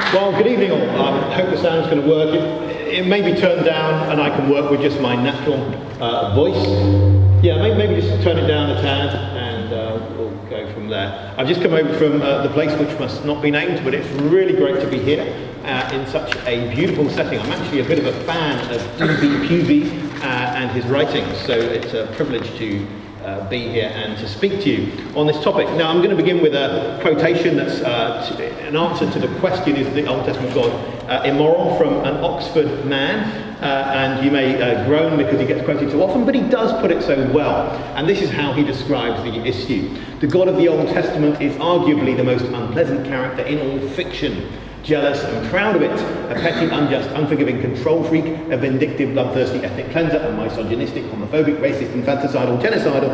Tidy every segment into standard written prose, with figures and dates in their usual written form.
Well, good evening all. I hope the sound's going to work. It may be turned down and I can work with just my natural voice. Yeah, maybe just turn it down a tad and we'll go from there. I've just come over from the place which must not be named, but it's really great to be here in such a beautiful setting. I'm actually a bit of a fan of E.B. Pusey and his writings, so it's a privilege to be here and to speak to you on this topic. Now, I'm going to begin with a quotation that's an answer to the question, is the Old Testament God immoral, from an Oxford man, and you may groan because he gets quoted so often, but he does put it so well, and this is how he describes the issue. The God of the Old Testament is arguably the most unpleasant character in all fiction. Jealous and proud of it, a petty, unjust, unforgiving control freak, a vindictive, bloodthirsty ethnic cleanser, a misogynistic, homophobic, racist, infanticidal, genocidal,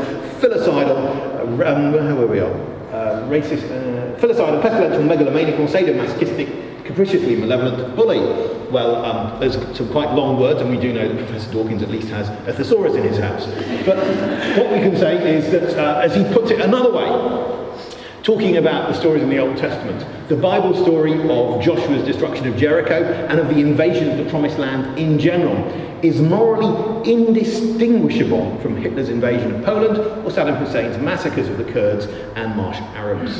filicidal, pestilential, megalomaniacal, sadomasochistic, capriciously malevolent bully. Well, there's some quite long words, and we do know that Professor Dawkins at least has a thesaurus in his house. But what we can say is that, as he puts it another way, talking about the stories in the Old Testament, the Bible story of Joshua's destruction of Jericho and of the invasion of the Promised Land in general is morally indistinguishable from Hitler's invasion of Poland or Saddam Hussein's massacres of the Kurds and Marsh Arabs.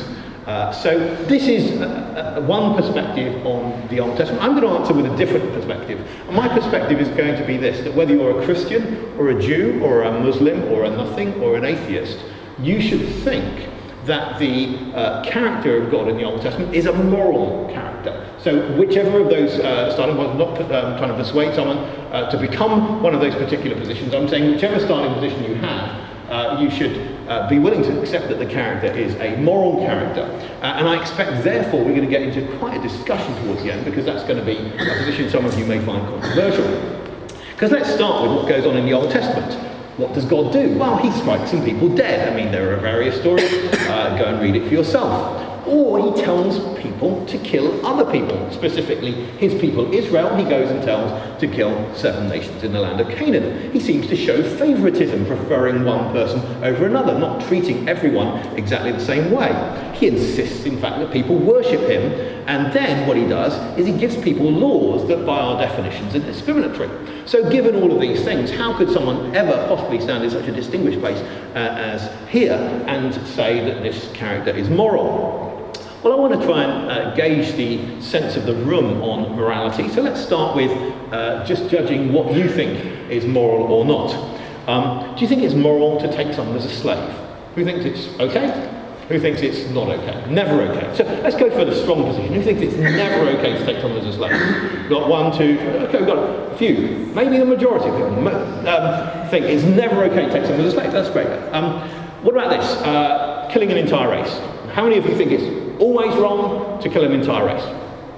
So this is one perspective on the Old Testament. I'm going to answer with a different perspective. And my perspective is going to be this, that whether you're a Christian or a Jew or a Muslim or a nothing or an atheist, you should think that the character of God in the Old Testament is a moral character. So whichever of those starting points, not trying to persuade someone to become one of those particular positions, I'm saying whichever starting position you have, you should be willing to accept that the character is a moral character. And I expect, therefore, we're going to get into quite a discussion towards the end, because that's going to be a position some of you may find controversial. Because let's start with what goes on in the Old Testament. What does God do? Well, he strikes some people dead. I mean, there are various stories. Go and read it for yourself. Or he tells people to kill other people, specifically his people Israel. He goes and tells to kill 7 nations in the land of Canaan. He seems to show favoritism, preferring one person over another, not treating everyone exactly the same way. He insists, in fact, that people worship him, and then what he does is he gives people laws that, by our definitions, are discriminatory. So given all of these things, how could someone ever possibly stand in such a distinguished place as here and say that this character is moral? Well, I want to try and gauge the sense of the room on morality. So let's start with just judging what you think is moral or not. Do you think it's moral to take someone as a slave? Who thinks it's okay? Who thinks it's not okay? Never okay. So let's go for the strong position. Who thinks it's never okay to take someone as a slave? We've got 1, 2, okay, we've got a few. Maybe the majority of people think it's never okay to take someone as a slave. That's great. What about this? Killing an entire race. How many of you think it's always wrong to kill an entire race?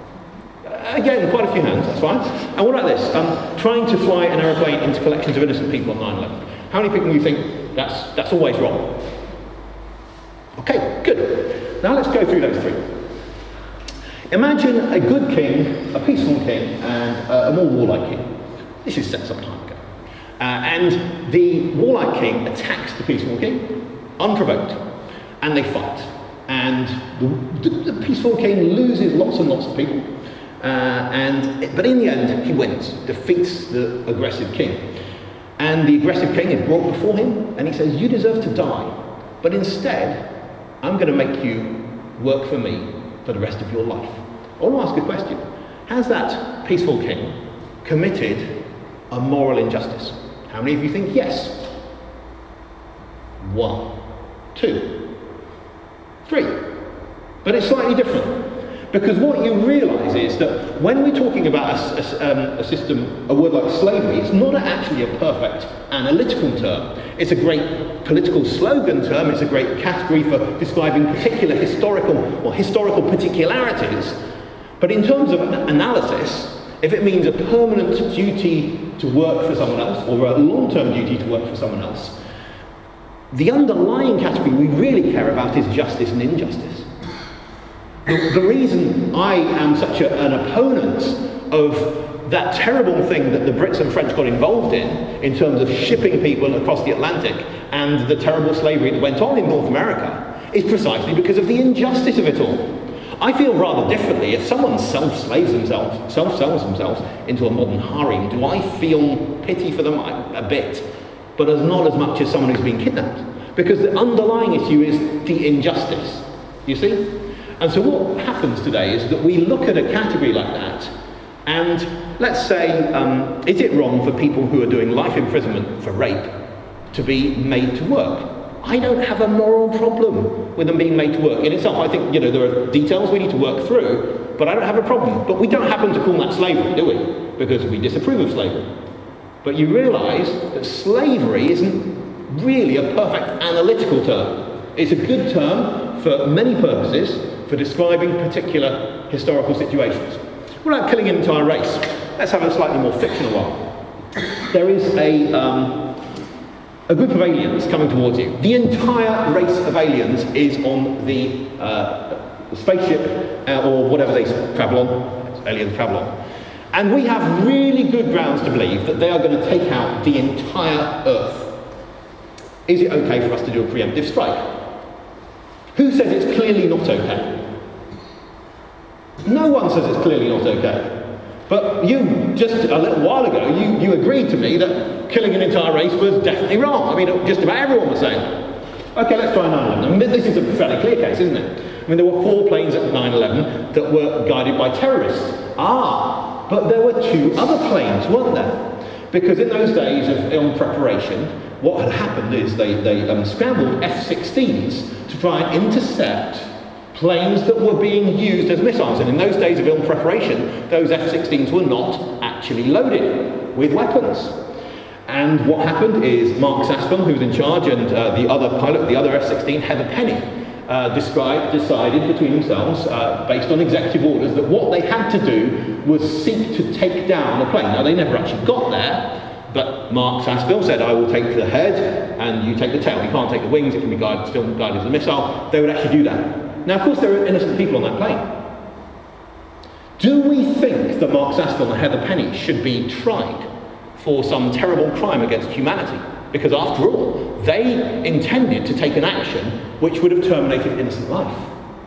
Again, quite a few hands, that's fine. And what about this? Trying to fly an aeroplane into collections of innocent people on 9/11. How many people do you think that's always wrong? Okay, good. Now let's go through those 3. Imagine a good king, a peaceful king, and a more warlike king. This is set some time ago. And the warlike king attacks the peaceful king, unprovoked, and they fight. And the peaceful king loses lots and lots of people, but in the end he wins, defeats the aggressive king. And the aggressive king is brought before him, and he says, "You deserve to die, but instead I'm going to make you work for me for the rest of your life." I want to ask a question. Has that peaceful king committed a moral injustice? How many of you think yes? 1, 2, 3. But it's slightly different. Because what you realise is that when we're talking about a system, a word like slavery, it's not actually a perfect analytical term. It's a great political slogan term. It's a great category for describing particular historical particularities. But in terms of analysis, if it means a permanent duty to work for someone else, or a long-term duty to work for someone else, the underlying category we really care about is justice and injustice. The reason I am such an opponent of that terrible thing that the Brits and French got involved in terms of shipping people across the Atlantic and the terrible slavery that went on in North America, is precisely because of the injustice of it all. I feel rather differently. If someone self-sells themselves into a modern harem, do I feel pity for them? A bit, but not as much as someone who's been kidnapped. Because the underlying issue is the injustice, you see? And so what happens today is that we look at a category like that, and let's say, is it wrong for people who are doing life imprisonment for rape to be made to work? I don't have a moral problem with them being made to work. In itself, I think, there are details we need to work through, but I don't have a problem. But we don't happen to call that slavery, do we? Because we disapprove of slavery. But you realise that slavery isn't really a perfect analytical term. It's a good term for many purposes, for describing particular historical situations. What about killing an entire race? Let's have a slightly more fictional one. There is a group of aliens coming towards you. The entire race of aliens is on the spaceship or whatever they travel on, aliens travel on. And we have really good grounds to believe that they are going to take out the entire Earth. Is it okay for us to do a preemptive strike? Who says it's clearly not okay? No one says it's clearly not okay. But you, just a little while ago, you agreed to me that killing an entire race was definitely wrong. I mean, just about everyone was saying, okay, let's try 9/11. I mean, this is a fairly clear case, isn't it? I mean, there were 4 planes at 9/11 that were guided by terrorists. But there were 2 other planes, weren't there? Because in those days of preparation, what had happened is they scrambled F-16s to try and intercept planes that were being used as missiles. And in those days of ill preparation, those F-16s were not actually loaded with weapons. And what happened is Mark Sasseville, who was in charge, and the other pilot, the other F-16, Heather Penny, decided between themselves, based on executive orders, that what they had to do was seek to take down a plane. Now, they never actually got there, but Mark Sasseville said, I will take the head and you take the tail. You can't take the wings, it can be still guided as a missile. They would actually do that. Now, of course, there are innocent people on that plane. Do we think that Mark Sasseville and Heather Penny should be tried for some terrible crime against humanity? Because after all, they intended to take an action which would have terminated innocent life.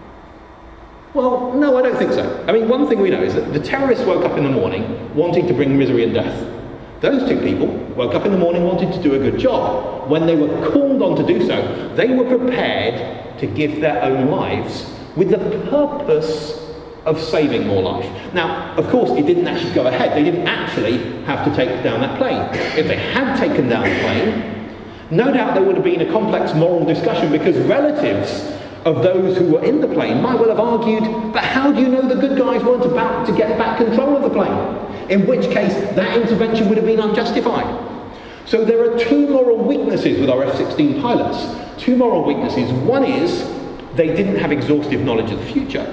Well, no, I don't think so. I mean, one thing we know is that the terrorists woke up in the morning wanting to bring misery and death. Those 2 people woke up in the morning wanting to do a good job. When they were called on to do so, they were prepared to give their own lives with the purpose of saving more life. Now, of course, it didn't actually go ahead. They didn't actually have to take down that plane. If they had taken down the plane, no doubt there would have been a complex moral discussion, because relatives of those who were in the plane might well have argued, but how do you know the good guys weren't about to get back control of the plane? In which case, that intervention would have been unjustified. So there are 2 moral weaknesses with our F-16 pilots. 2 moral weaknesses. One is they didn't have exhaustive knowledge of the future.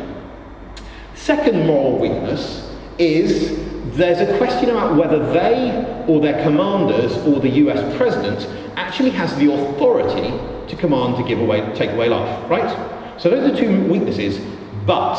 Second moral weakness is there's a question about whether they or their commanders or the US president actually has the authority to command to take away life, right? So those are 2 weaknesses, but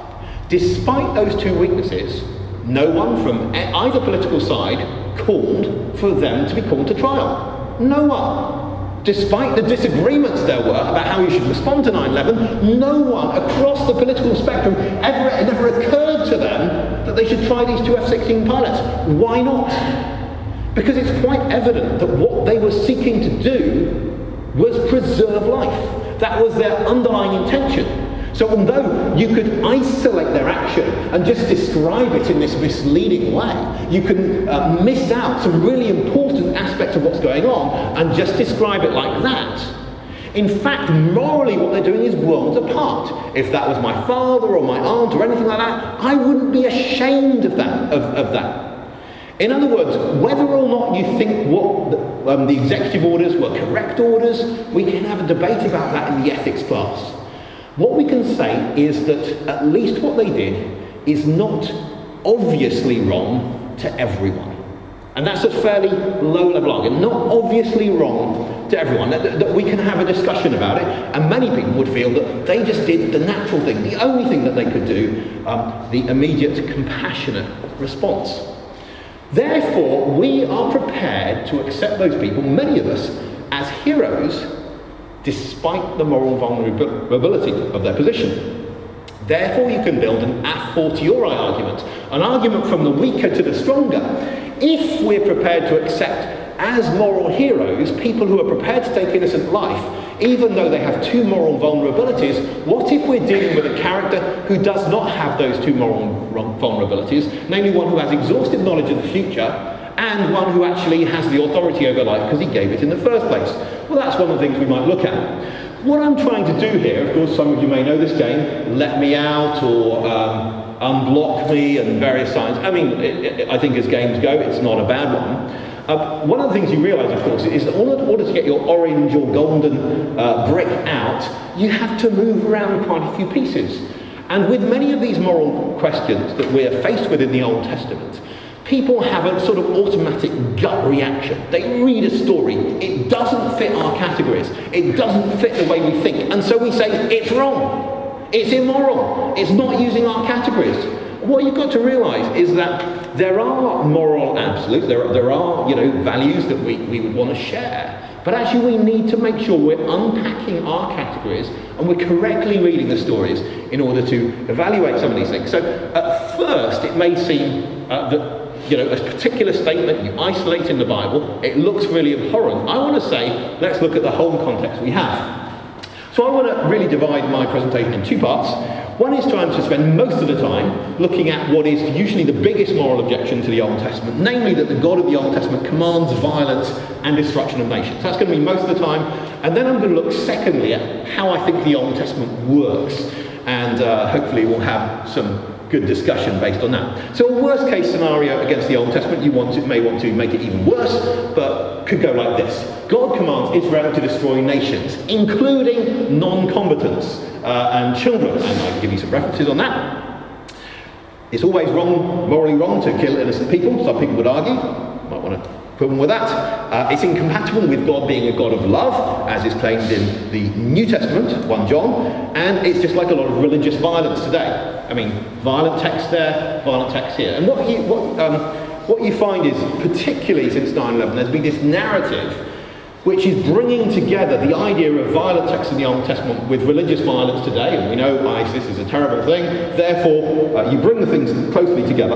despite those 2 weaknesses, no one from either political side called for them to be called to trial. No one. Despite the disagreements there were about how you should respond to 9/11, no one across the political spectrum it never occurred to them that they should try these 2 F-16 pilots. Why not? Because it's quite evident that what they were seeking to do was preserve life. That was their underlying intention. So although you could isolate their action and just describe it in this misleading way, you can miss out some really important aspects of what's going on and just describe it like that. In fact, morally what they're doing is worlds apart. If that was my father or my aunt or anything like that, I wouldn't be ashamed of that. In other words, whether or not you think what the executive orders were correct orders, we can have a debate about that in the ethics class. What we can say is that at least what they did is not obviously wrong to everyone. And that's a fairly low-level argument, not obviously wrong to everyone, that we can have a discussion about it, and many people would feel that they just did the natural thing, the only thing that they could do, the immediate compassionate response. Therefore, we are prepared to accept those people, many of us, as heroes, despite the moral vulnerability of their position. Therefore, you can build an a fortiori argument, an argument from the weaker to the stronger. If we're prepared to accept as moral heroes people who are prepared to take innocent life, even though they have two moral vulnerabilities, what if we're dealing with a character who does not have those two moral vulnerabilities, namely one who has exhaustive knowledge of the future and one who actually has the authority over life because he gave it in the first place? Well, that's one of the things we might look at. What I'm trying to do here, of course, some of you may know this game, Let Me Out or Unblock Me and various signs. I mean, I think as games go, it's not a bad one. One of the things you realise, of course, is that in order to get your orange or golden brick out, you have to move around quite a few pieces. And with many of these moral questions that we're faced with in the Old Testament, people have a sort of automatic gut reaction. They read a story, it doesn't fit our categories, it doesn't fit the way we think, and so we say, it's wrong, it's immoral, it's not using our categories. What you've got to realise is that there are moral absolutes, there are values that we would want to share, but actually we need to make sure we're unpacking our categories and we're correctly reading the stories in order to evaluate some of these things. So at first it may seem that a particular statement you isolate in the Bible, it looks really abhorrent. I want to say, let's look at the whole context we have. So I want to really divide my presentation in two parts. One is trying to spend most of the time looking at what is usually the biggest moral objection to the Old Testament, namely that the God of the Old Testament commands violence and destruction of nations. That's going to be most of the time. And then I'm going to look secondly at how I think the Old Testament works. And hopefully we'll have some good discussion based on that. So a worst case scenario against the Old Testament, you may want to make it even worse, but could go like this. God commands Israel to destroy nations, including non-combatants and children. And I can give you some references on that. It's always wrong, morally wrong, to kill innocent people. Some people would argue. Might want to problem with that. It's incompatible with God being a God of love, as is claimed in the New Testament, 1 John, and it's just like a lot of religious violence today. I mean, violent text there, violent text here. And what you find is, particularly since 9/11, there's been this narrative which is bringing together the idea of violent text in the Old Testament with religious violence today, and we know ISIS is a terrible thing, therefore you bring the things closely together,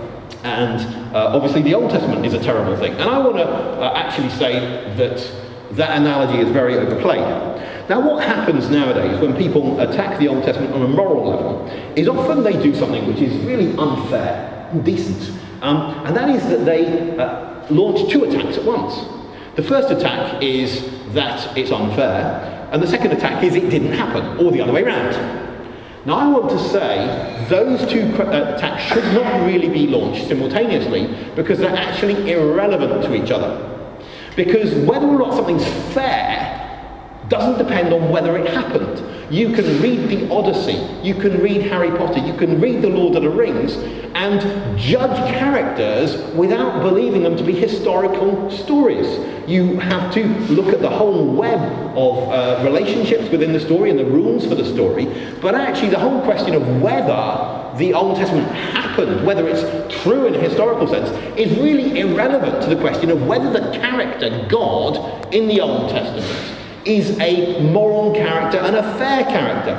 and obviously the Old Testament is a terrible thing. And I want to actually say that analogy is very overplayed. Now what happens nowadays when people attack the Old Testament on a moral level is often they do something which is really unfair, indecent, and that is that they launch two attacks at once. The first attack is that it's unfair, and the second attack is it didn't happen, or the other way around. Now I want to say those two attacks should not really be launched simultaneously because they're actually irrelevant to each other. Because whether or not something's fair doesn't depend on whether it happened. You can read the Odyssey, you can read Harry Potter, you can read the Lord of the Rings and judge characters without believing them to be historical stories. You have to look at the whole web of relationships within the story and the rules for the story, but actually the whole question of whether the Old Testament happened, whether it's true in a historical sense, is really irrelevant to the question of whether the character God in the Old Testament is a moral character and a fair character.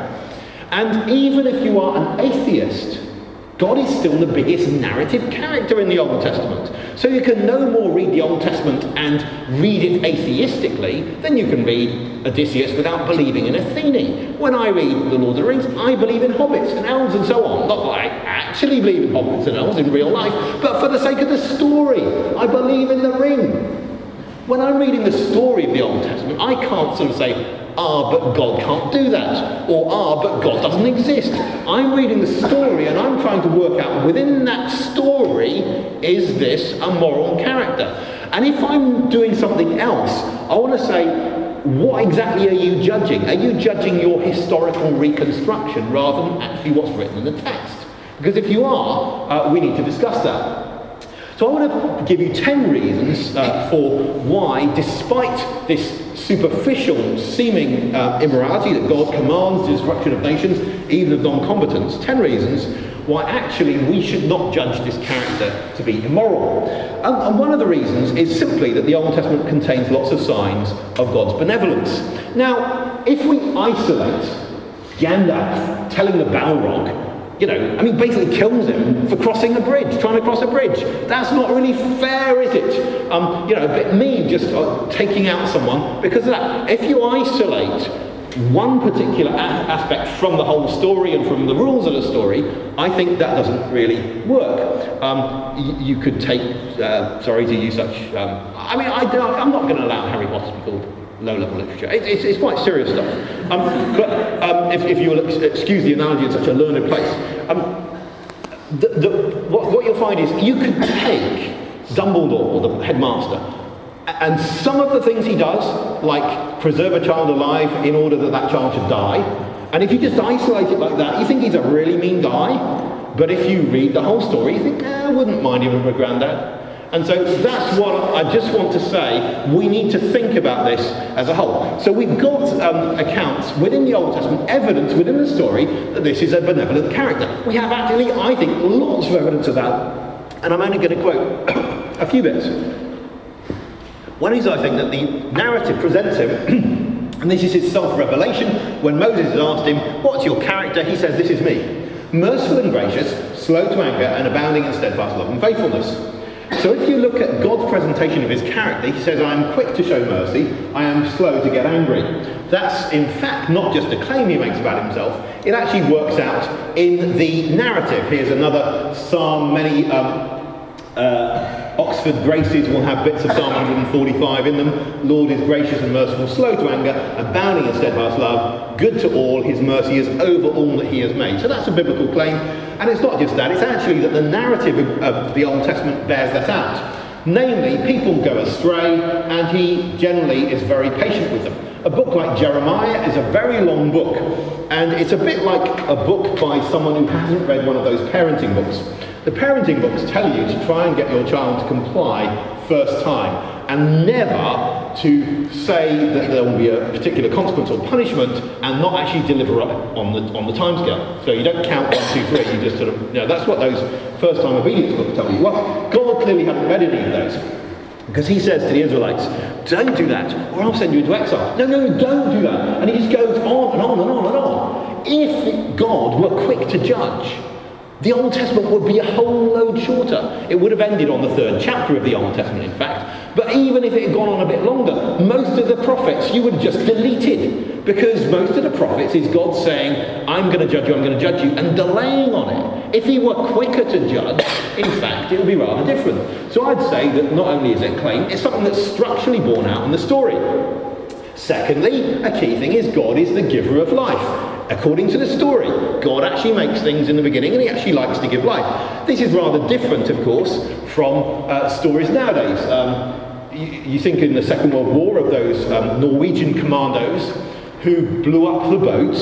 And even if you are an atheist, God is still the biggest narrative character in the Old Testament. So you can no more read the Old Testament and read it atheistically than you can read Odysseus without believing in Athene. When I read The Lord of the Rings, I believe in hobbits and elves and so on. Not that I actually believe in hobbits and elves in real life, but for the sake of the story, I believe in the ring. When I'm reading the story of the Old Testament, I can't sort of say, but God can't do that, or but God doesn't exist. I'm reading the story and I'm trying to work out within that story, is this a moral character? And if I'm doing something else, I want to say, what exactly are you judging? Are you judging your historical reconstruction rather than actually what's written in the text? Because if you are, we need to discuss that. So I want to give you 10 reasons for why, despite this superficial seeming immorality that God commands the destruction of nations, even of non-combatants, 10 reasons why actually we should not judge this character to be immoral. And one of the reasons is simply that the Old Testament contains lots of signs of God's benevolence. Now, if we isolate Gandalf telling the Balrog, basically kills him for crossing a bridge, trying to cross a bridge. That's not really fair, is it? A bit mean just taking out someone because of that. If you isolate one particular aspect from the whole story and from the rules of the story, I think that doesn't really work. You could take, sorry to use such, I'm not going to allow Harry Potter to be called low-level literature. It's quite serious stuff. If you will excuse the analogy in such a learned place, what you'll find is you could take Dumbledore, the headmaster, and some of the things he does, like preserve a child alive in order that that child should die, and if you just isolate it like that, you think he's a really mean guy, but if you read the whole story, you think, I wouldn't mind him as a granddad. And so that's what I just want to say. We need to think about this as a whole. So we've got accounts within the Old Testament, evidence within the story that this is a benevolent character. We have actually, I think, lots of evidence of that. And I'm only going to quote a few bits. One is, I think, that the narrative presents him, and this is his self-revelation. When Moses has asked him, what's your character? He says, this is me. Merciful and gracious, slow to anger, and abounding in steadfast love and faithfulness. So if you look at God's presentation of his character, he says, I am quick to show mercy, I am slow to get angry. That's in fact not just a claim he makes about himself, it actually works out in the narrative. Here's another psalm. Many Oxford Graces will have bits of Psalm 145 in them. Lord is gracious and merciful, slow to anger, abounding in steadfast love, good to all, his mercy is over all that he has made. So that's a biblical claim. And it's not just that, it's actually that the narrative of the Old Testament bears that out. Namely, people go astray, and he generally is very patient with them. A book like Jeremiah is a very long book, and it's a bit like a book by someone who hasn't read one of those parenting books. The parenting books tell you to try and get your child to comply first time, and never to say that there will be a particular consequence or punishment and not actually deliver on the timescale. So you don't count 1, 2, 3, you just sort of, that's what those first time obedience books tell you. Well, God clearly hadn't read any of those, because he says to the Israelites, don't do that, or I'll send you into exile. No, don't do that. And he just goes on and on and on and on. If God were quick to judge, the Old Testament would be a whole load shorter. It would have ended on the 3rd chapter of the Old Testament, in fact. But even if it had gone on a bit longer, most of the prophets you would have just deleted. Because most of the prophets is God saying, I'm going to judge you, I'm going to judge you, and delaying on it. If he were quicker to judge, in fact, it would be rather different. So I'd say that not only is it a claim, it's something that's structurally borne out in the story. Secondly, a key thing is God is the giver of life. According to the story, God actually makes things in the beginning, and he actually likes to give life. This is rather different, of course, from stories nowadays. You think in the Second World War of those Norwegian commandos who blew up the boat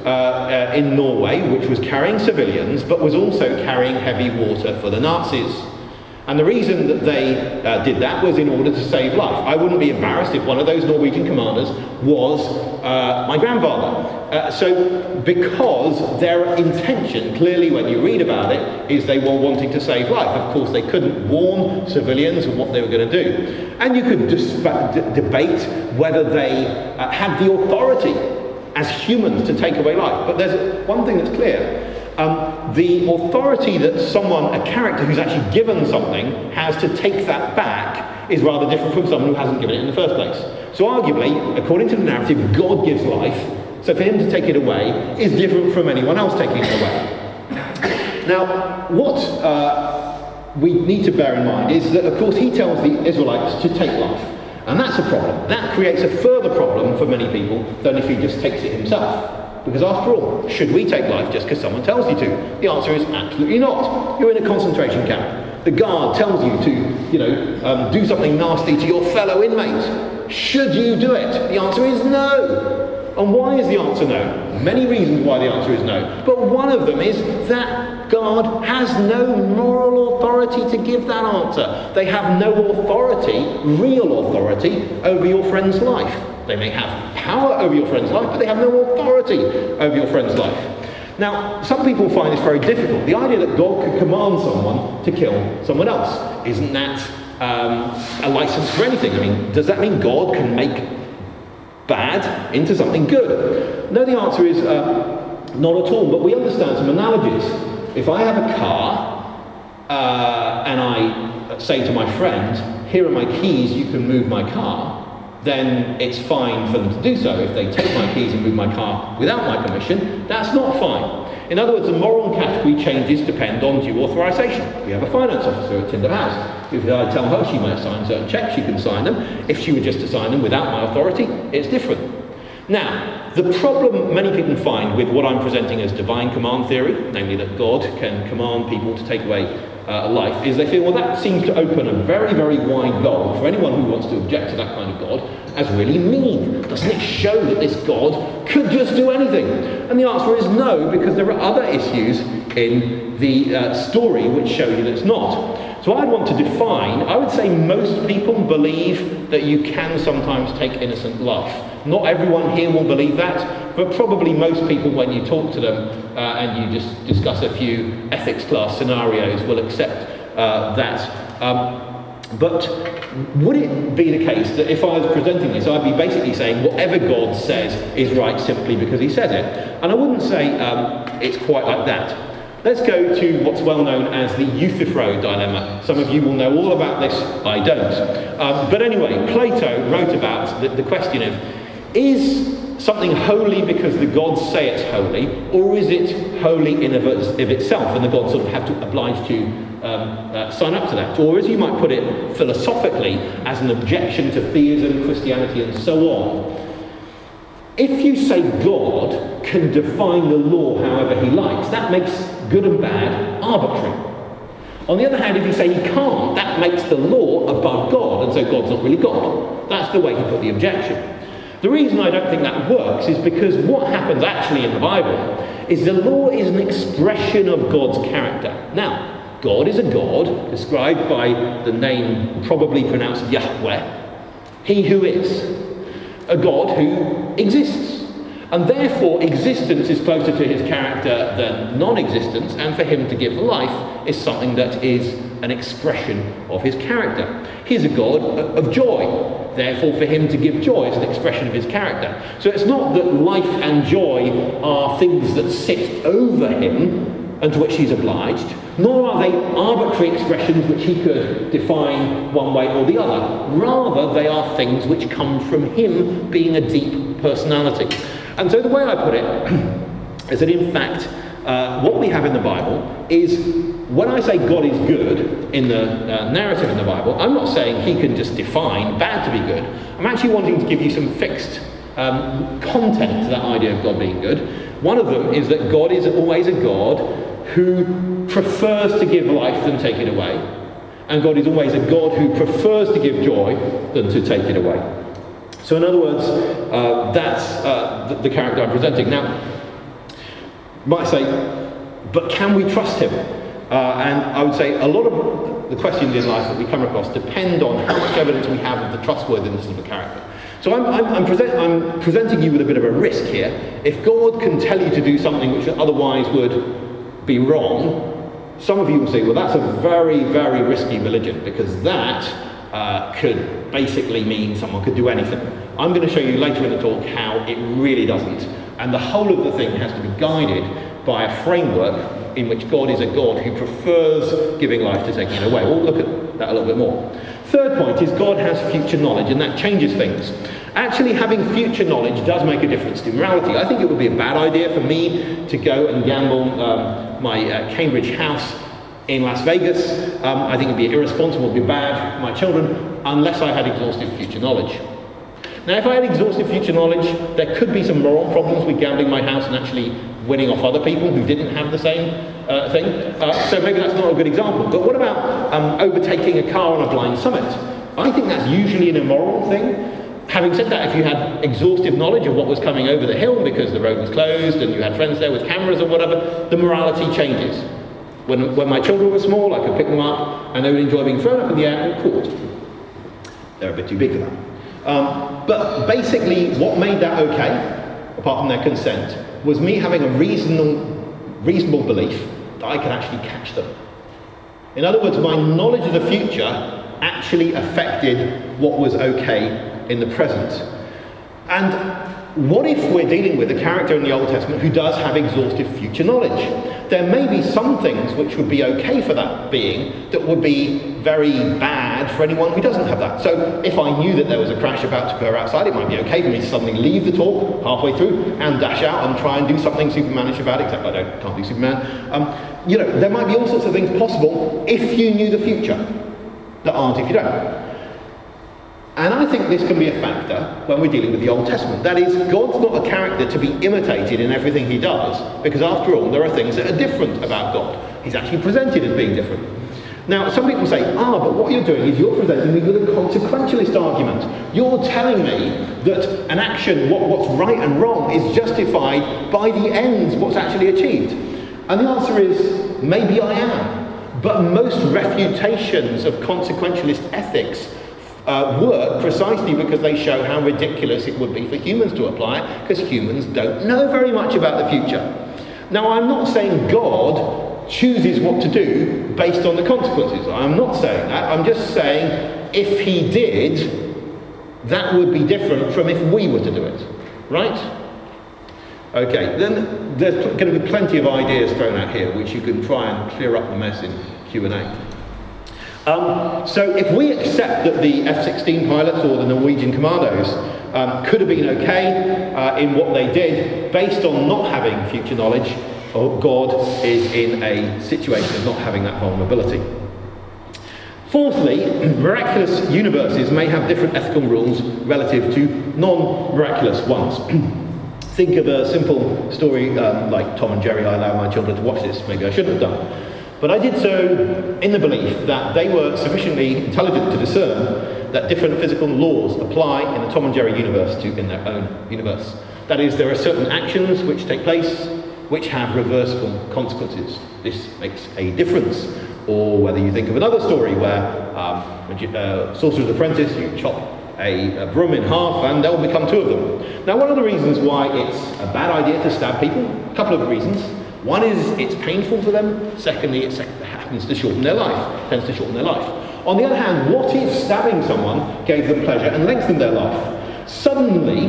in Norway, which was carrying civilians, but was also carrying heavy water for the Nazis. And the reason that they did that was in order to save life. I wouldn't be embarrassed if one of those Norwegian commanders was my grandfather. So because their intention, clearly when you read about it, is they were wanting to save life. Of course, they couldn't warn civilians of what they were going to do. And you could debate whether they had the authority as humans to take away life. But there's one thing that's clear. The authority that a character who's actually given something, has to take that back is rather different from someone who hasn't given it in the first place. So arguably, according to the narrative, God gives life, so for him to take it away is different from anyone else taking it away. Now, what we need to bear in mind is that, of course, he tells the Israelites to take life. And that's a problem. That creates a further problem for many people than if he just takes it himself. Because after all, should we take life just because someone tells you to? The answer is absolutely not. You're in a concentration camp. The guard tells you to, do something nasty to your fellow inmate. Should you do it? The answer is no. And why is the answer no? Many reasons why the answer is no. But one of them is that God has no moral authority to give that answer. They have no authority, real authority, over your friend's life. They may have power over your friend's life, but they have no authority over your friend's life. Now, some people find this very difficult. The idea that God could command someone to kill someone else, isn't that a license for anything? I mean, does that mean God can make bad into something good? No, the answer is Not at all, but we understand some analogies. If I have a car, and I say to my friend, here are my keys, you can move my car, then it's fine for them to do so. If they take my keys and move my car without my permission, that's not fine. In other words, the moral and category changes depend on due authorisation. We have a finance officer at Tyndall House. If I tell her she may sign certain cheques, she can sign them. If she were just to sign them without my authority, it's different. Now, the problem many people find with what I'm presenting as divine command theory, namely that God can command people to take away life, is they feel, well, that seems to open a very, very wide goal for anyone who wants to object to that kind of God as really mean. Doesn't it show that this God could just do anything? And the answer is no, because there are other issues in the story which show you that it's not. So I'd want to define, I would say most people believe that you can sometimes take innocent life. Not everyone here will believe that, but probably most people, when you talk to them and you just discuss a few ethics class scenarios, will accept that. But would it be the case that if I was presenting this, I'd be basically saying whatever God says is right simply because he says it? And I wouldn't say it's quite like that. Let's go to what's well known as the Euthyphro dilemma. Some of you will know all about this, I don't. But anyway, Plato wrote about the question of, is something holy because the gods say it's holy, or is it holy in of itself and the gods sort of have to oblige to sign up to that? Or as you might put it philosophically, as an objection to theism, Christianity and so on. If you say God can define the law however he likes, that makes good and bad arbitrary. On the other hand, if you say he can't, that makes the law above God, and so God's not really God. That's the way he put the objection. The reason I don't think that works is because what happens actually in the Bible is the law is an expression of God's character. Now, God is a God, described by the name probably pronounced Yahweh, he who is. A God who exists. And therefore existence is closer to his character than non-existence, and for him to give life is something that is an expression of his character. He's a God of joy. Therefore for him to give joy is an expression of his character. So it's not that life and joy are things that sit over him and to which he's obliged, nor are they arbitrary expressions which he could define one way or the other. Rather, they are things which come from him being a deep personality. And so the way I put it is that in fact, what we have in the Bible is, when I say God is good in the narrative in the Bible, I'm not saying he can just define bad to be good. I'm actually wanting to give you some fixed content to that idea of God being good. One of them is that God is always a God who prefers to give life than take it away. And God is always a God who prefers to give joy than to take it away. So in other words, that's the character I'm presenting. Now, you might say, but can we trust him? And I would say a lot of the questions in life that we come across depend on how much evidence we have of the trustworthiness of a character. So I'm presenting you with a bit of a risk here. If God can tell you to do something which otherwise would be wrong, some of you will say, well, that's a very, very risky religion, because that could basically mean someone could do anything. I'm going to show you later in the talk how it really doesn't. And the whole of the thing has to be guided by a framework in which God is a God who prefers giving life to taking it away. We'll look at that a little bit more. Third point is God has future knowledge, and that changes things. Actually, having future knowledge does make a difference to morality. I think it would be a bad idea for me to go and gamble my Cambridge house in Las Vegas. I think it would be irresponsible, it would be bad for my children, unless I had exhaustive future knowledge. Now, if I had exhaustive future knowledge, there could be some moral problems with gambling my house and actually winning off other people who didn't have the same thing. So maybe that's not a good example. But what about overtaking a car on a blind summit? I think that's usually an immoral thing. Having said that, if you had exhaustive knowledge of what was coming over the hill because the road was closed and you had friends there with cameras or whatever, the morality changes. When my children were small, I could pick them up and they would enjoy being thrown up in the air and caught. They're a bit too big for that. But basically, what made that okay, apart from their consent, was me having a reasonable belief that I could actually catch them. In other words, my knowledge of the future actually affected what was okay in the present. And what if we're dealing with a character in the Old Testament who does have exhaustive future knowledge? There may be some things which would be okay for that being that would be very bad for anyone who doesn't have that. So if I knew that there was a crash about to occur outside, it might be okay for me to suddenly leave the talk halfway through and dash out and try and do something Supermanish about it, except I can't do Superman. There might be all sorts of things possible if you knew the future that aren't if you don't. And I think this can be a factor when we're dealing with the Old Testament. That is, God's not a character to be imitated in everything he does, because after all, there are things that are different about God. He's actually presented as being different. Now, some people say, but what you're doing is you're presenting me with a consequentialist argument. You're telling me that an action, what's right and wrong, is justified by the ends, what's actually achieved. And the answer is, maybe I am. But most refutations of consequentialist ethics work precisely because they show how ridiculous it would be for humans to apply it, because humans don't know very much about the future. Now, I'm not saying God chooses what to do based on the consequences. I'm not saying that. I'm just saying if he did, that would be different from if we were to do it. Right? Okay, then there's going to be plenty of ideas thrown out here which you can try and clear up the mess in Q&A. So if we accept that the F-16 pilots or the Norwegian commandos could have been okay in what they did based on not having future knowledge, God is in a situation of not having that vulnerability. Fourthly, miraculous universes may have different ethical rules relative to non-miraculous ones. Think of a simple story like Tom and Jerry. I allow my children to watch this, maybe I shouldn't have done. But I did so in the belief that they were sufficiently intelligent to discern that different physical laws apply in the Tom and Jerry universe to in their own universe. That is, there are certain actions which take place which have reversible consequences. This makes a difference. Or whether you think of another story where Sorcerer's Apprentice, you chop a broom in half and there will become two of them. Now, one of the reasons why it's a bad idea to stab people, a couple of reasons. One is it's painful for them. Secondly, it happens to shorten their life, tends to shorten their life. On the other hand, what if stabbing someone gave them pleasure and lengthened their life? Suddenly,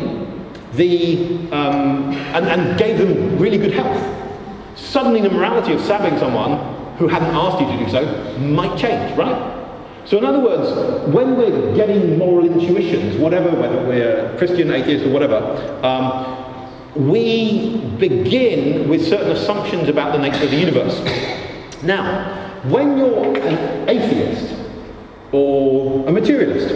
and gave them really good health. Suddenly the morality of stabbing someone who hadn't asked you to do so might change, right? So in other words, when we're getting moral intuitions, whatever, whether we're Christian, atheist or whatever, we begin with certain assumptions about the nature of the universe. Now, when you're an atheist or a materialist,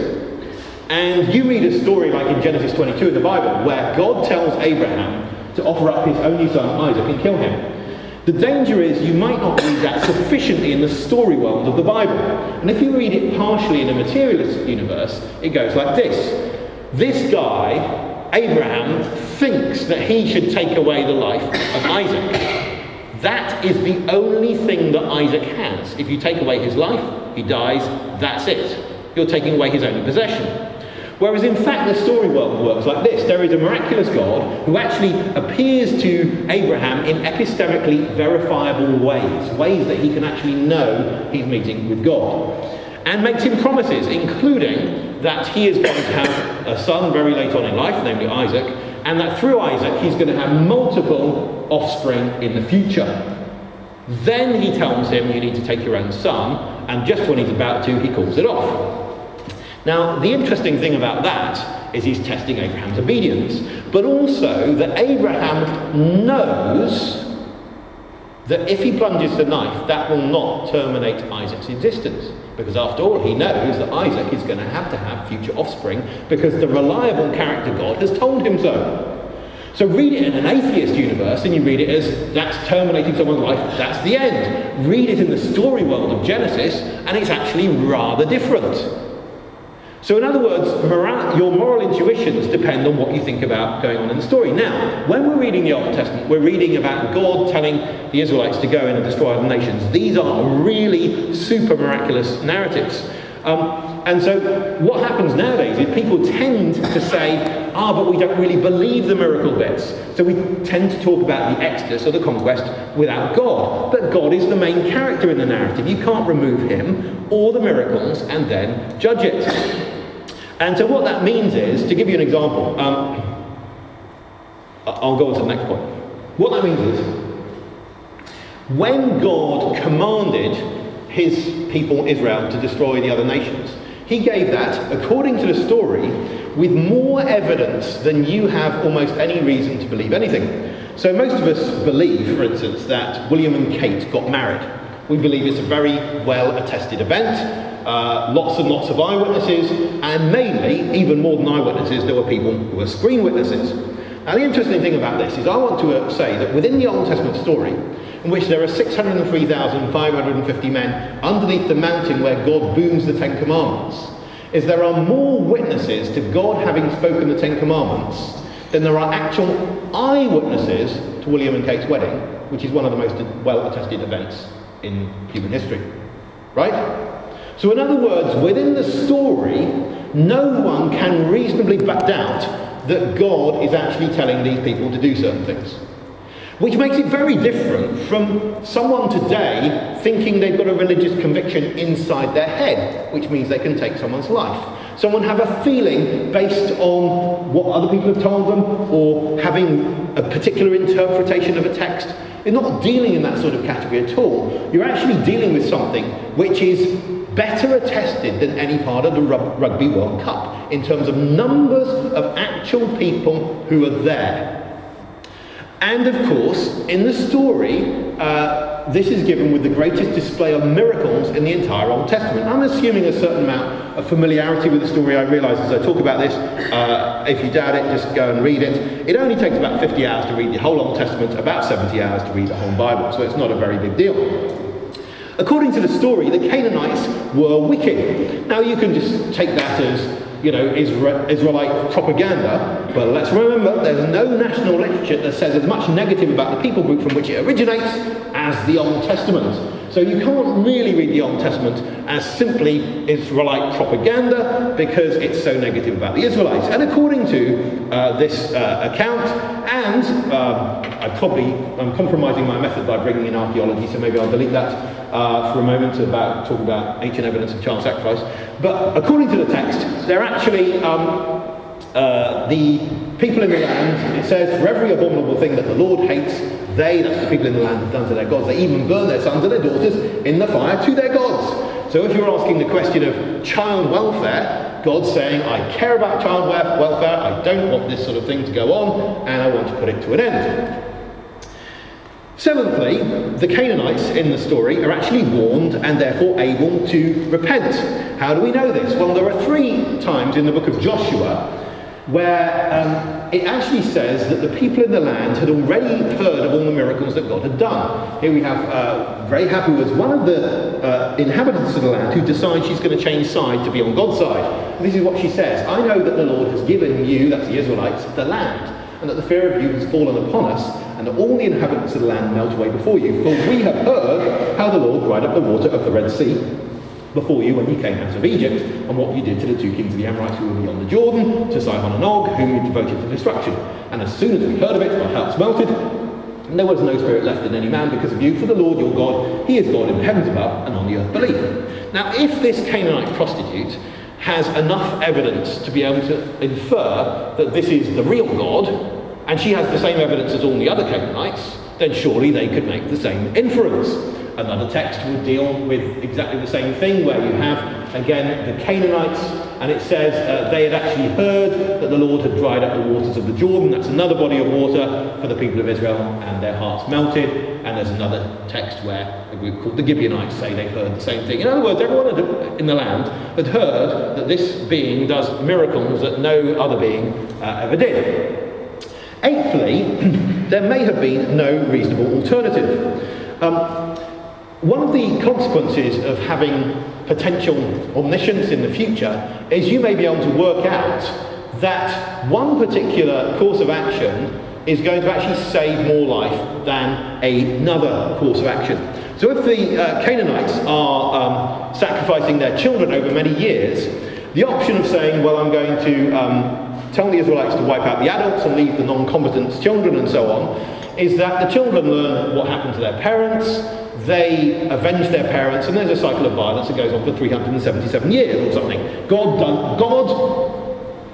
and you read a story like in Genesis 22 in the Bible, where God tells Abraham to offer up his only son Isaac and kill him, the danger is you might not read that sufficiently in the story world of the Bible. And if you read it partially in a materialist universe, it goes like this. This guy, Abraham, thinks that he should take away the life of Isaac. That is the only thing that Isaac has. If you take away his life, he dies, that's it. You're taking away his only possession. Whereas in fact the story world works like this. There is a miraculous God who actually appears to Abraham in epistemically verifiable ways that he can actually know he's meeting with God. And makes him promises, including that he is going to have a son very late on in life, namely Isaac, and that through Isaac he's going to have multiple offspring in the future. Then he tells him, you need to take your own son, and just when he's about to, he calls it off. Now, the interesting thing about that is he's testing Abraham's obedience, but also that Abraham knows that if he plunges the knife, that will not terminate Isaac's existence. Because after all, he knows that Isaac is going to have future offspring because the reliable character God has told him so. So read it in an atheist universe and you read it as that's terminating someone's life, that's the end. Read it in the story world of Genesis and it's actually rather different. So in other words, your moral intuitions depend on what you think about going on in the story. Now, when we're reading the Old Testament, we're reading about God telling the Israelites to go in and destroy other nations. These are really super miraculous narratives. And so what happens nowadays is people tend to say, but we don't really believe the miracle bits. So we tend to talk about the Exodus or the conquest without God. But God is the main character in the narrative. You can't remove him or the miracles and then judge it. And so what that means is, to give you an example, I'll go on to the next point. What that means is, when God commanded his people Israel to destroy the other nations, he gave that, according to the story, with more evidence than you have almost any reason to believe anything. So most of us believe, for instance, that William and Kate got married. We believe it's a very well-attested event. Lots and lots of eyewitnesses, and mainly, even more than eyewitnesses, there were people who were screen witnesses. Now the interesting thing about this is I want to say that within the Old Testament story, in which there are 603,550 men underneath the mountain where God booms the Ten Commandments, is there are more witnesses to God having spoken the Ten Commandments than there are actual eyewitnesses to William and Kate's wedding, which is one of the most well-attested events in human history. Right? So in other words, within the story, no one can reasonably doubt that God is actually telling these people to do certain things. Which makes it very different from someone today thinking they've got a religious conviction inside their head, which means they can take someone's life. Someone have a feeling based on what other people have told them, or having a particular interpretation of a text. You're not dealing in that sort of category at all. You're actually dealing with something which is better attested than any part of the Rugby World Cup in terms of numbers of actual people who are there. And of course, in the story, this is given with the greatest display of miracles in the entire Old Testament. I'm assuming a certain amount of familiarity with the story. I realise as I talk about this, if you doubt it, just go and read it. It only takes about 50 hours to read the whole Old Testament, about 70 hours to read the whole Bible, so it's not a very big deal. According to the story, the Canaanites were wicked. Now you can just take that as, Israelite propaganda, but let's remember there's no national literature that says as much negative about the people group from which it originates as the Old Testament. So you can't really read the Old Testament as simply Israelite propaganda because it's so negative about the Israelites. And according to this account, and I'm compromising my method by bringing in archaeology, so maybe I'll delete that for a moment to talk about ancient evidence of child sacrifice. But according to the text, they're actually the people in the land. It says, for every abominable thing that the Lord hates, that's the people in the land, have done to their gods. They even burn their sons and their daughters in the fire to their gods. So if you're asking the question of child welfare, God's saying, I care about child welfare, I don't want this sort of thing to go on, and I want to put it to an end. Seventhly, the Canaanites in the story are actually warned and therefore able to repent. How do we know this? Well, there are 3 times in the book of Joshua where it actually says that the people in the land had already heard of all the miracles that God had done. Here we have Rahab, who was one of the inhabitants of the land, who decides she's going to change side to be on God's side. And this is what she says: I know that the Lord has given you, that's the Israelites, the land, and that the fear of you has fallen upon us, and that all the inhabitants of the land melt away before you. For we have heard how the Lord dried up the water of the Red Sea before you when you came out of Egypt, and what you did to the 2 kings of the Amorites who were beyond the Jordan, to Sihon and Og, whom you devoted to destruction. And as soon as we heard of it, our hearts melted, and there was no spirit left in any man because of you, for the Lord your God, he is God in the heavens above and on the earth beneath. Now, if this Canaanite prostitute has enough evidence to be able to infer that this is the real God, and she has the same evidence as all the other Canaanites, then surely they could make the same inference. Another text would deal with exactly the same thing, where you have, again, the Canaanites, and it says they had actually heard that the Lord had dried up the waters of the Jordan. That's another body of water for the people of Israel, and their hearts melted. And there's another text where a group called the Gibeonites say they've heard the same thing. In other words, everyone in the land had heard that this being does miracles that no other being ever did. Eighthly, there may have been no reasonable alternative. One of the consequences of having potential omniscience in the future is you may be able to work out that one particular course of action is going to actually save more life than another course of action. So if the Canaanites are sacrificing their children over many years, the option of saying, well, I'm going to tell the Israelites to wipe out the adults and leave the non-combatants children and so on, is that the children learn what happened to their parents, they avenge their parents, and there's a cycle of violence that goes on for 377 years or something. God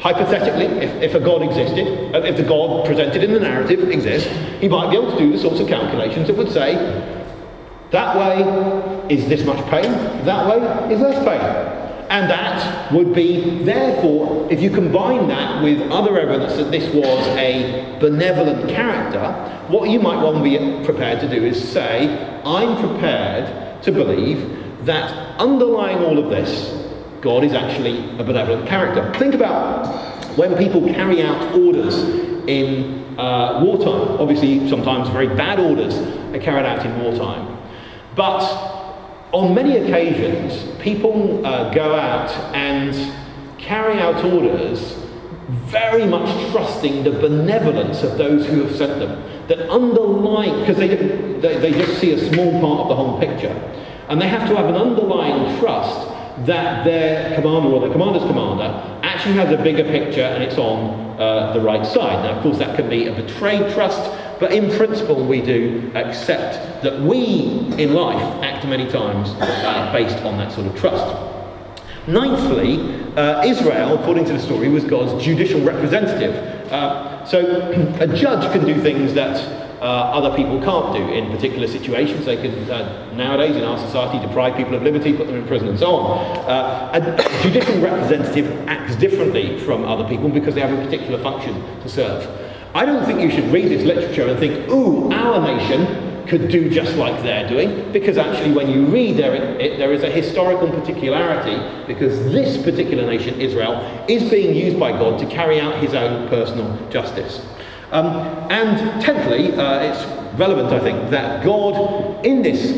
hypothetically, if a God existed, if the God presented in the narrative exists, he might be able to do the sorts of calculations that would say, that way is this much pain, that way is less pain. And that would be, therefore, if you combine that with other evidence that this was a benevolent character, what you might want to be prepared to do is say, I'm prepared to believe that underlying all of this, God is actually a benevolent character. Think about when people carry out orders in wartime. Obviously, sometimes very bad orders are carried out in wartime. But on many occasions, people go out and carry out orders very much trusting the benevolence of those who have sent them. That underlying, because they just see a small part of the whole picture. And they have to have an underlying trust that their commander or the commander's commander actually has a bigger picture and it's on the right side. Now, of course, that can be a betrayed trust, but in principle, we do accept that we, in life, act many times based on that sort of trust. Ninthly, Israel, according to the story, was God's judicial representative. So a judge can do things that other people can't do in particular situations. They can, nowadays in our society, deprive people of liberty, put them in prison and so on. A judicial representative acts differently from other people because they have a particular function to serve. I don't think you should read this literature and think, ooh, our nation could do just like they're doing, because actually when you read there is a historical particularity, because this particular nation, Israel, is being used by God to carry out his own personal justice. And tenthly, it's relevant, I think, that God in this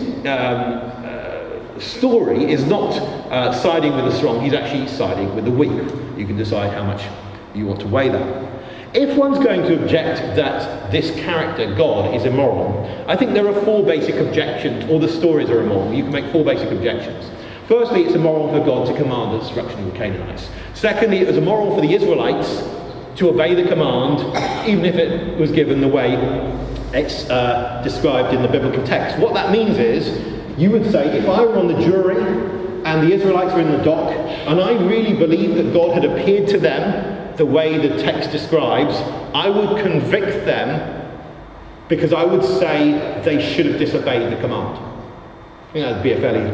story is not siding with the strong, he's actually siding with the weak. You can decide how much you want to weigh that. If one's going to object that this character, God, is immoral, I think there are four basic objections, or the stories are immoral. You can make four basic objections. Firstly, it's immoral for God to command the destruction of the Canaanites. Secondly, it was immoral for the Israelites to obey the command, even if it was given the way it's described in the biblical text. What that means is, you would say, if I were on the jury and the Israelites were in the dock, and I really believed that God had appeared to them the way the text describes, I would convict them because I would say they should have disobeyed the command. I think that would be a fairly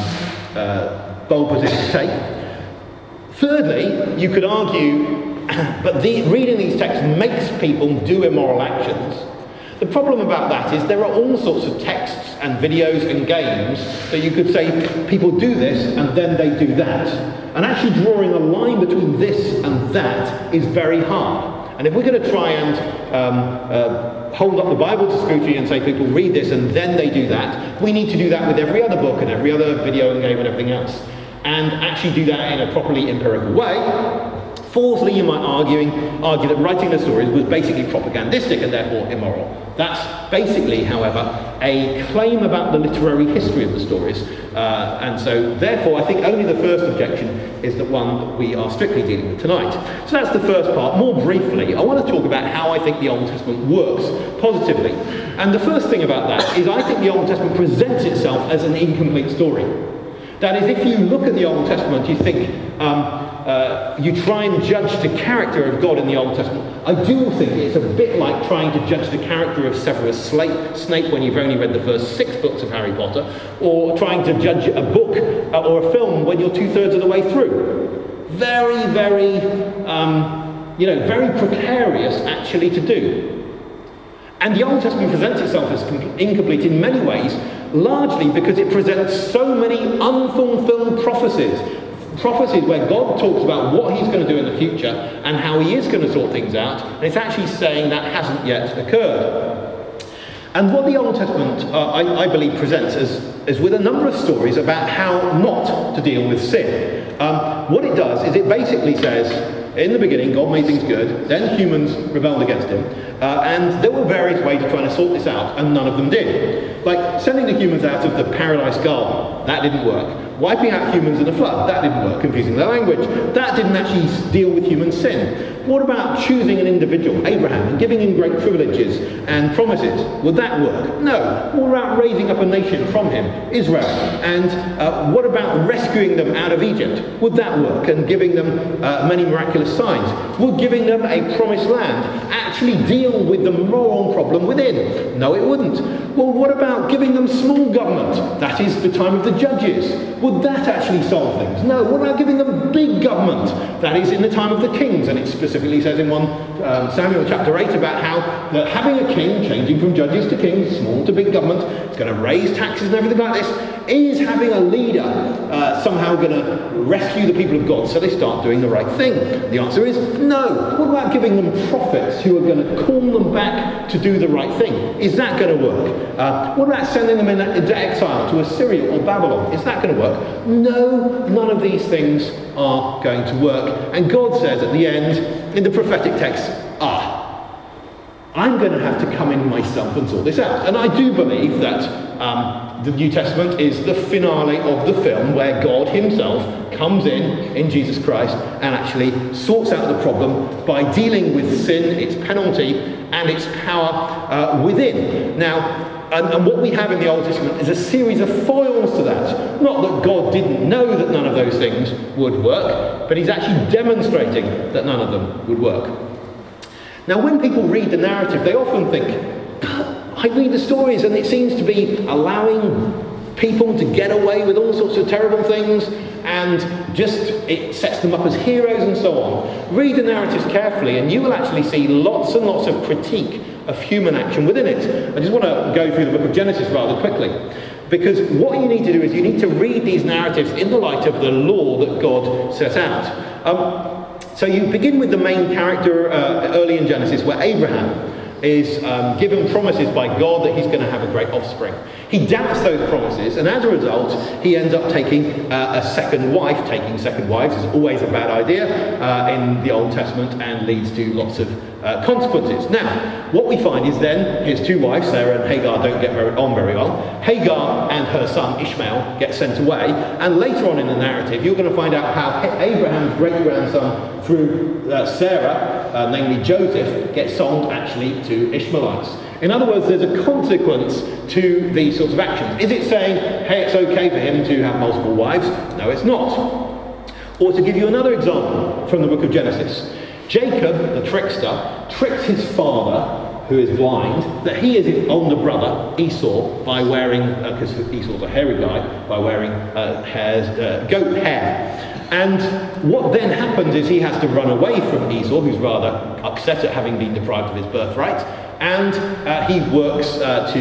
bold position to take. Thirdly, you could argue, but reading these texts makes people do immoral actions. The problem about that is there are all sorts of texts and videos and games that you could say people do this and then they do that. And actually drawing a line between this and that is very hard. And if we're going to try and hold up the Bible to scrutiny and say people read this and then they do that, we need to do that with every other book and every other video and game and everything else. And actually do that in a properly empirical way. Fourthly, you might argue that writing the stories was basically propagandistic and therefore immoral. That's basically, however, a claim about the literary history of the stories. And so, therefore, I think only the first objection is the one that we are strictly dealing with tonight. So that's the first part. More briefly, I want to talk about how I think the Old Testament works positively. And the first thing about that is I think the Old Testament presents itself as an incomplete story. That is, if you look at the Old Testament, you think, you try and judge the character of God in the Old Testament. I do think it's a bit like trying to judge the character of Severus Snape when you've only read the first 6 books of Harry Potter, or trying to judge a book or a film when you're 2/3 of the way through. Very, very, very precarious actually to do. And the Old Testament presents itself as incomplete in many ways, largely because it presents so many unfulfilled prophecies. Prophecies where God talks about what he's going to do in the future and how he is going to sort things out, and it's actually saying that hasn't yet occurred. And what the Old Testament, I believe, presents is with a number of stories about how not to deal with sin. What it does is it basically says, in the beginning, God made things good, then humans rebelled against him, and there were various ways of trying to sort this out, and none of them did. Like sending the humans out of the paradise garden, that didn't work. Wiping out humans in a flood, that didn't work, confusing their language. That didn't actually deal with human sin. What about choosing an individual, Abraham, and giving him great privileges and promises? Would that work? No. What about raising up a nation from him, Israel? And what about rescuing them out of Egypt? Would that work? And giving them many miraculous miraculous signs? Would giving them a promised land actually deal with the moral problem within? No, it wouldn't. Well, what about giving them small government? That is the time of the judges. Would that actually solve things? No. What about giving them big government? That is in the time of the kings. And it specifically says in 1 Samuel chapter 8 about how that having a king, changing from judges to kings, small to big government, it's going to raise taxes and everything like this. Is having a leader somehow going to rescue the people of God so they start doing the right thing? The answer is no. What about giving them prophets who are going to call them back to do the right thing? Is that going to work? What about sending them into exile to Assyria or Babylon? Is that going to work? No, none of these things are going to work. And God says at the end, in the prophetic text, I'm going to have to come in myself and sort this out. And I do believe that the New Testament is the finale of the film where God himself comes in Jesus Christ and actually sorts out the problem by dealing with sin, its penalty, and its power within. Now, and what we have in the Old Testament is a series of foils to that. Not that God didn't know that none of those things would work, but he's actually demonstrating that none of them would work. Now, when people read the narrative, they often think, I read the stories and it seems to be allowing people to get away with all sorts of terrible things, and just it sets them up as heroes and so on. Read the narratives carefully and you will actually see lots and lots of critique of human action within it. I just want to go through the book of Genesis rather quickly, because what you need to do is you need to read these narratives in the light of the law that God set out. So you begin with the main character early in Genesis, where Abraham is given promises by God that he's going to have a great offspring. He doubts those promises, and as a result, he ends up taking a second wife. Taking second wives is always a bad idea in the Old Testament and leads to lots of consequences. Now, what we find is then his two wives, Sarah and Hagar, don't get on very well. Hagar and her son Ishmael get sent away, and later on in the narrative, you're going to find out how Abraham's great-grandson through Sarah, namely Joseph, gets sold actually to Ishmaelites. In other words, there's a consequence to these sorts of actions. Is it saying, hey, it's okay for him to have multiple wives? No, it's not. Or to give you another example from the book of Genesis, Jacob, the trickster, tricks his father, who is blind, that he is his older brother, Esau, by wearing, because Esau's a hairy guy, by wearing goat hair. And what then happens is he has to run away from Esau, who's rather upset at having been deprived of his birthright, and he works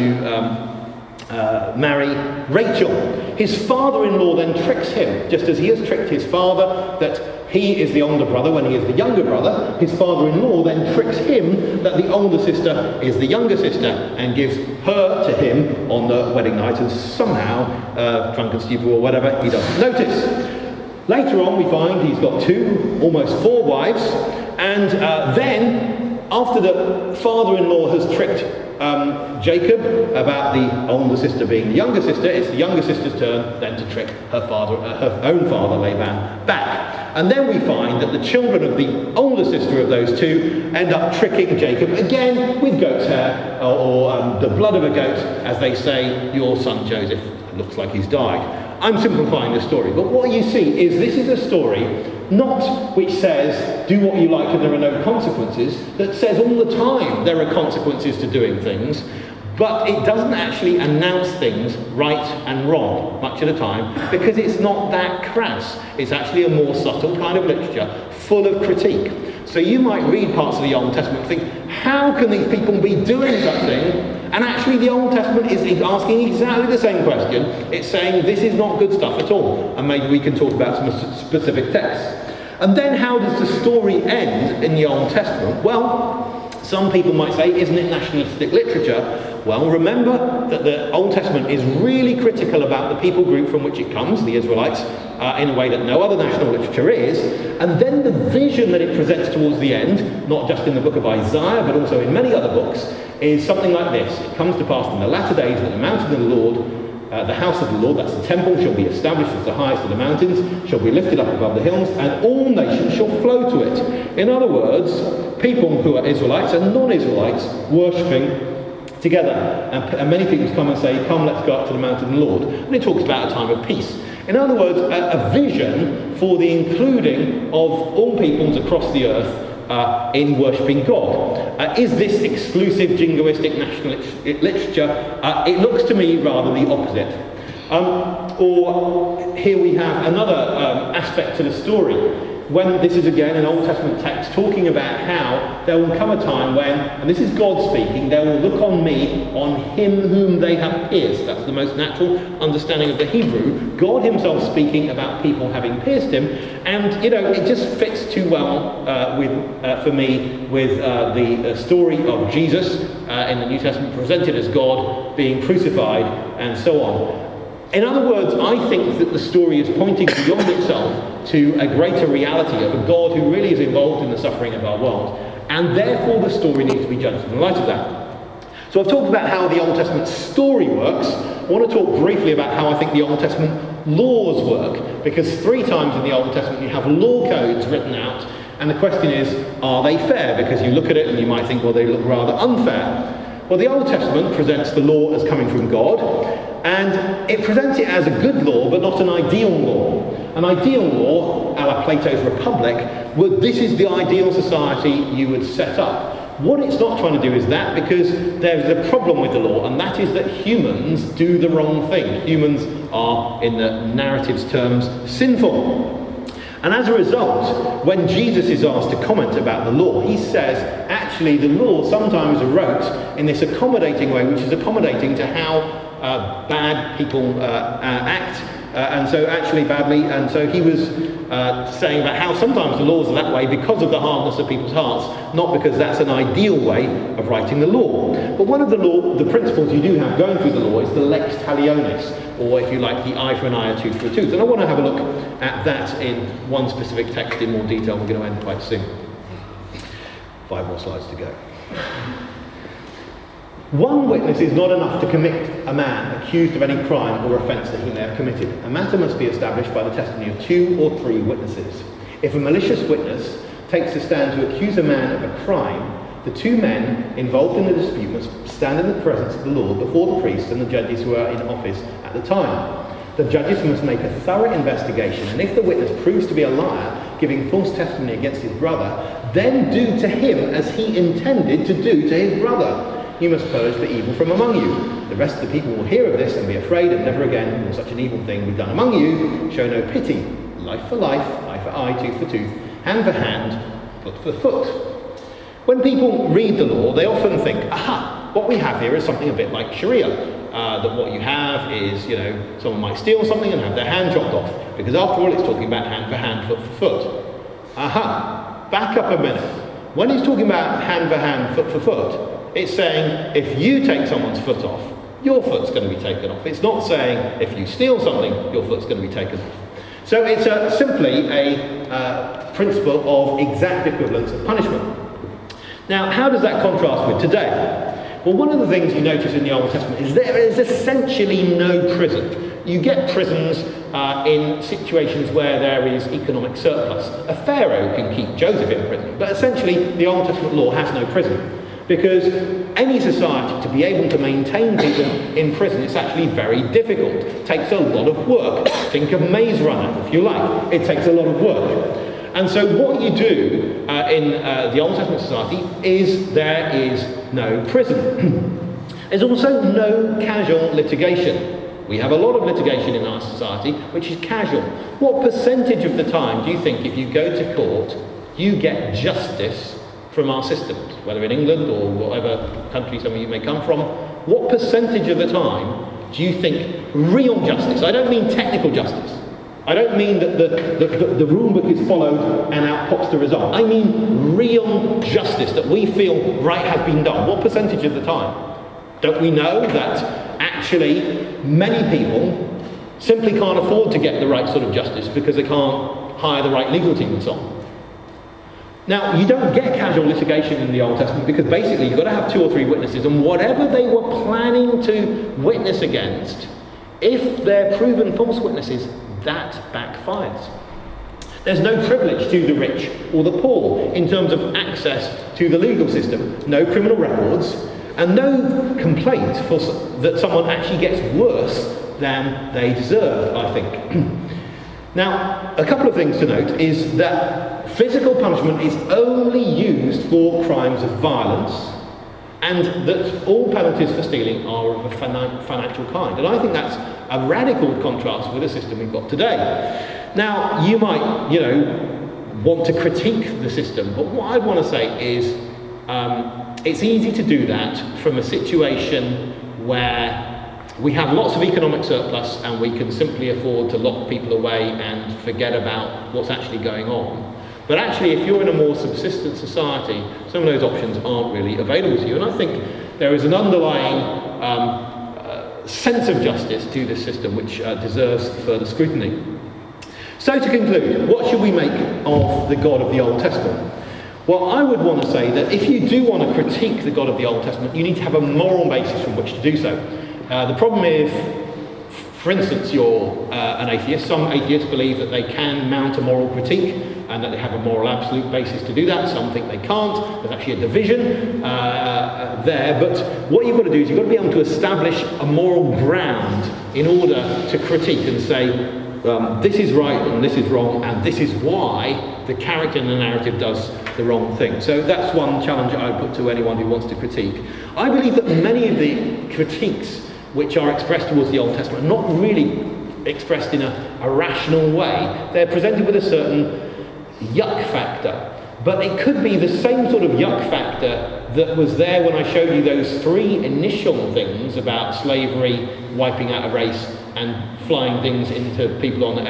to marry Rachel. His father-in-law then tricks him, just as he has tricked his father that he is the older brother when he is the younger brother. His father-in-law then tricks him that the older sister is the younger sister and gives her to him on the wedding night, and somehow, drunken stupor or whatever, he doesn't notice. Later on we find he's got almost four wives, and then after the father-in-law has tricked Jacob about the older sister being the younger sister, it's the younger sister's turn then to trick her own father Laban back. And then we find that the children of the older sister of those two end up tricking Jacob again with goat's hair or the blood of a goat, as they say, your son Joseph looks like he's died. I'm simplifying the story, but what you see is this is a story not which says do what you like and there are no consequences, that says all the time there are consequences to doing things, but it doesn't actually announce things right and wrong much of the time, because it's not that crass. It's actually a more subtle kind of literature full of critique. So you might read parts of the Old Testament and think, how can these people be doing such thing? And actually the Old Testament is asking exactly the same question. It's saying this is not good stuff at all. And maybe we can talk about some specific texts. And then how does the story end in the Old Testament? Well, some people might say, isn't it nationalistic literature? Well, remember that the Old Testament is really critical about the people group from which it comes, the Israelites, in a way that no other national literature is. And then the vision that it presents towards the end, not just in the book of Isaiah, but also in many other books, is something like this. It comes to pass in the latter days that the mountain of the Lord, the house of the Lord, that's the temple, shall be established as the highest of the mountains, shall be lifted up above the hills, and all nations shall flow to it. In other words, people who are Israelites and non-Israelites worshipping together. And many people come and say, come, let's go up to the mountain of the Lord. And it talks about a time of peace. In other words, a vision for the including of all peoples across the earth in worshipping God. Is this exclusive jingoistic national literature? It looks to me rather the opposite. Or here we have another aspect to the story. When this is again an Old Testament text talking about how there will come a time when, and this is God speaking, they will look on me, on him whom they have pierced. That's the most natural understanding of the Hebrew. God himself speaking about people having pierced him. And, it just fits too well for me with the story of Jesus in the New Testament presented as God being crucified and so on. In other words, I think that the story is pointing beyond itself to a greater reality of a God who really is involved in the suffering of our world, and therefore the story needs to be judged in the light of that. So I've talked about how the Old Testament story works. I want to talk briefly about how I think the Old Testament laws work, because 3 times in the Old Testament you have law codes written out, and the question is, are they fair? Because you look at it and you might think, well, they look rather unfair. Well, the Old Testament presents the law as coming from God, and it presents it as a good law, but not an ideal law. An ideal law, a la Plato's Republic, this is the ideal society you would set up. What it's not trying to do is that, because there's a problem with the law, and that is that humans do the wrong thing. Humans are, in the narrative's terms, sinful. And as a result, when Jesus is asked to comment about the law, he says, actually, the law sometimes wrote in this accommodating way, which is accommodating to how bad people act, and so actually badly. And so he was saying about how sometimes the laws are that way because of the hardness of people's hearts, not because that's an ideal way of writing the law. But one of the principles you do have going through the law is the lex talionis, or if you like, the eye for an eye, a tooth for a tooth. And I want to have a look at that in one specific text in more detail. We're going to end quite soon. 5 more slides to go. One witness is not enough to convict a man accused of any crime or offence that he may have committed. A matter must be established by the testimony of 2 or 3 witnesses. If a malicious witness takes a stand to accuse a man of a crime, the 2 men involved in the dispute must stand in the presence of the law before the priests and the judges who are in office at the time. The judges must make a thorough investigation, and if the witness proves to be a liar, giving false testimony against his brother, then do to him as he intended to do to his brother. You must purge the evil from among you. The rest of the people will hear of this and be afraid, and never again will such an evil thing be done among you. Show no pity. Life for life, eye for eye, tooth for tooth, hand for hand, foot for foot. When people read the law, they often think, aha, what we have here is something a bit like Sharia. That what you have is, someone might steal something and have their hand chopped off. Because after all, it's talking about hand for hand, foot for foot. Aha, back up a minute. When he's talking about hand for hand, foot for foot, it's saying if you take someone's foot off, your foot's going to be taken off. It's not saying if you steal something, your foot's going to be taken off. So it's simply a principle of exact equivalence of punishment. Now, how does that contrast with today? Well, one of the things you notice in the Old Testament is there is essentially no prison. You get prisons in situations where there is economic surplus. A pharaoh can keep Joseph in prison, but essentially the Old Testament law has no prison. Because any society, to be able to maintain people in prison, it's actually very difficult. It takes a lot of work. Think of Maze Runner, if you like. It takes a lot of work. And so what you do in the Old Testament society is there is no prison. There's also no casual litigation. We have a lot of litigation in our society, which is casual. What percentage of the time do you think, if you go to court, you get justice from our systems, whether in England or whatever country some of you may come from? What percentage of the time do you think real justice? I don't mean technical justice. I don't mean that the rule book is followed and out pops the result. I mean real justice, that we feel right has been done. What percentage of the time? Don't we know that actually many people simply can't afford to get the right sort of justice because they can't hire the right legal team and so on? Now, you don't get casual litigation in the Old Testament because basically you've got to have 2 or 3 witnesses, and whatever they were planning to witness against, if they're proven false witnesses, that backfires. There's no privilege to the rich or the poor in terms of access to the legal system, no criminal records, and no complaint that someone actually gets worse than they deserve, I think. Now, a couple of things to note is that physical punishment is only used for crimes of violence, and that all penalties for stealing are of a financial kind. And I think that's a radical contrast with the system we've got today. Now, you might, want to critique the system, but what I want to say is it's easy to do that from a situation where we have lots of economic surplus and we can simply afford to lock people away and forget about what's actually going on. But actually, if you're in a more subsistent society, some of those options aren't really available to you. And I think there is an underlying sense of justice to this system which deserves further scrutiny. So to conclude, what should we make of the God of the Old Testament? Well, I would want to say that if you do want to critique the God of the Old Testament, you need to have a moral basis from which to do so. The problem is, for instance, you're an atheist. Some atheists believe that they can mount a moral critique and that they have a moral absolute basis to do that. Some think they can't. There's actually a division there. But what you've got to do is you've got to be able to establish a moral ground in order to critique and say, this is right and this is wrong, and this is why the character in the narrative does the wrong thing. So that's one challenge I would put to anyone who wants to critique. I believe that many of the critiques which are expressed towards the Old Testament are not really expressed in a rational way. They're presented with a certain yuck factor. But it could be the same sort of yuck factor that was there when I showed you those three initial things about slavery, wiping out a race, and flying things into people on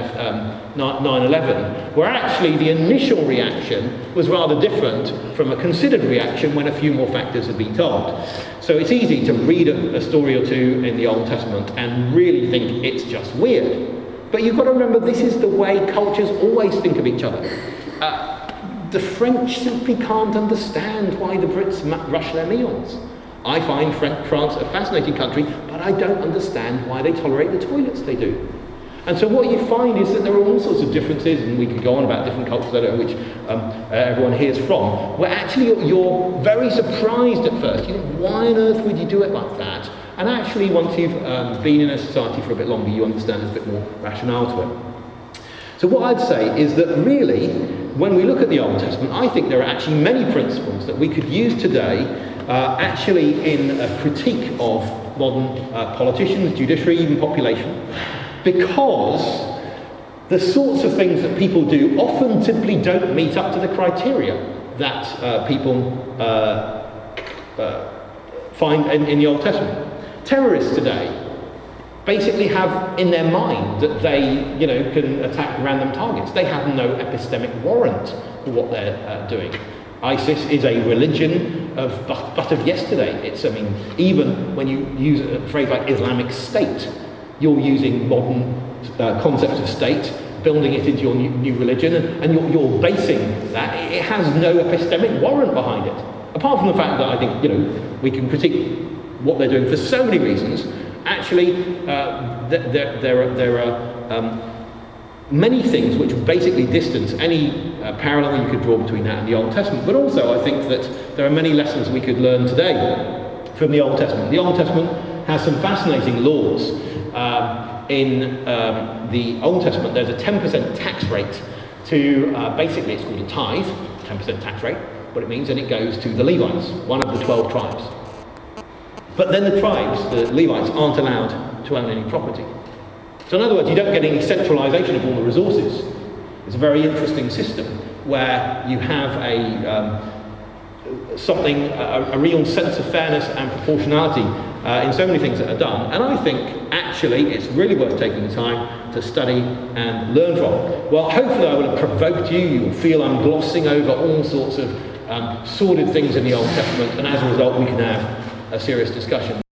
9/11, where actually the initial reaction was rather different from a considered reaction when a few more factors had been told. So it's easy to read a story or two in the Old Testament and really think it's just weird. But you've got to remember, this is the way cultures always think of each other. The French simply can't understand why the Brits rush their meals. I find France a fascinating country, but I don't understand why they tolerate the toilets they do. And so what you find is that there are all sorts of differences, and we could go on about different cultures, I don't know which everyone hears from, where actually you're very surprised at first. You think, why on earth would you do it like that? And actually, once you've been in a society for a bit longer, you understand there's a bit more rationale to it. So what I'd say is that really, when we look at the Old Testament, I think there are actually many principles that we could use today actually in a critique of modern politicians, judiciary, even population, because the sorts of things that people do often simply don't meet up to the criteria that people find in the Old Testament. Terrorists today basically have in their mind that they, can attack random targets. They have no epistemic warrant for what they're doing. ISIS is a religion of but of yesterday. Even when you use a phrase like Islamic State, you're using modern concepts of state, building it into your new religion, and you're basing that. It has no epistemic warrant behind it. Apart from the fact that I think, we can critique what they're doing for so many reasons. Actually, there are many things which basically distance any parallel you could draw between that and the Old Testament. But also, I think that there are many lessons we could learn today from the Old Testament. The Old Testament has some fascinating laws. In the Old Testament, there's a 10% tax rate to, basically it's called a tithe, 10% tax rate, what it means, and it goes to the Levites, one of the 12 tribes. But then the tribes, the Levites, aren't allowed to own any property. So in other words, you don't get any centralisation of all the resources. It's a very interesting system where you have a real sense of fairness and proportionality in so many things that are done. And I think actually it's really worth taking the time to study and learn from. Well, hopefully I will have provoked you. You'll feel I'm glossing over all sorts of sordid things in the Old Testament, and as a result we can have a serious discussion.